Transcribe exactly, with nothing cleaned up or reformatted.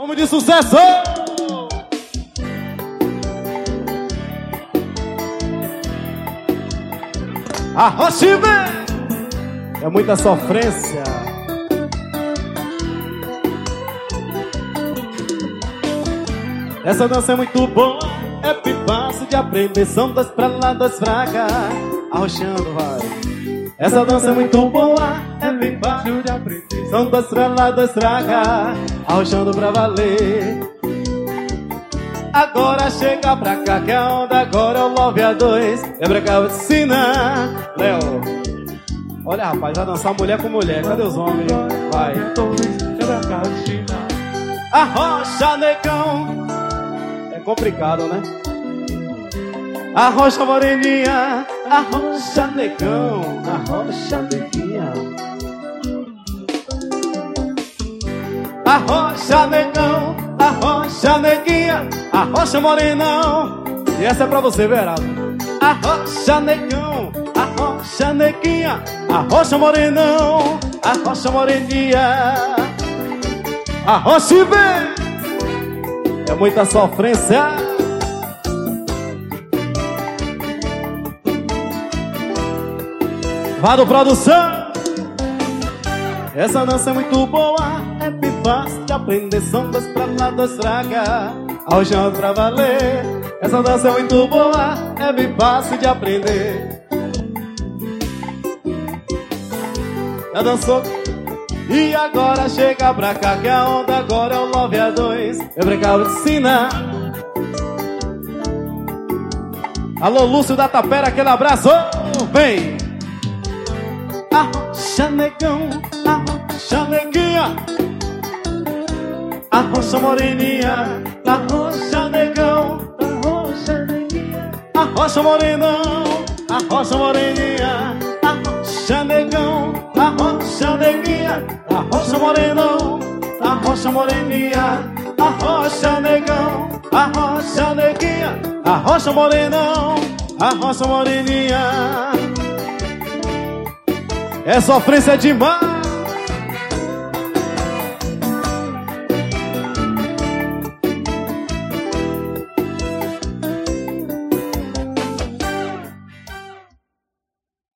Vamos de sucesso! Arrocha, vem! É muita sofrência. Essa dança é muito boa, é bem fácil de aprender. São dois pra lá, dois pra cá. Arrochando, vai. Essa dança é muito boa, é bem fácil de aprender. São dois pra lá, dois pra cá. Arrochando pra valer. Agora chega pra cá, que a onda agora é o Love A dois. Vem pra cá, eu vou te ensinar. Léo, olha rapaz, vai dançar mulher com mulher. Cadê os homens? Vai. Arrocha, negão. É complicado, né? Arrocha, moreninha. Arrocha, negão. Arrocha, neguinha. Arrocha, negão. Arrocha, neguinha. Arrocha, morenão. E essa é pra você, Verado. Arrocha, negão. Arrocha, neguinha. Arrocha, morenão. Arrocha, moreninha. Arrocha e vem. É muita sofrência. Vado Produção. Essa dança é muito boa, é bem fácil de aprender. São dois pra lá, dois pra cá. Arrochando pra valer. Essa dança é muito boa, é bem fácil de aprender. Já dançou? E agora chega pra cá, que a onda agora é o Love A dois. Eu brincava de ensinar. Alô, Lúcio da Tapera, aquele abraço. Oh, vem! Arrocha, negão. Arrocha, neguinha. Arrocha, moreninha. Arrocha, negão. Arrocha, neguinha. Arrocha, morenão. Arrocha, moreninha. Arrocha, negão. Arrocha, neguinha. Arrocha, morenão. Arrocha, moreninha. Arrocha, negão. Arrocha, neguinha. Arrocha, morenão. Arrocha, moreninha. É sofrência demais.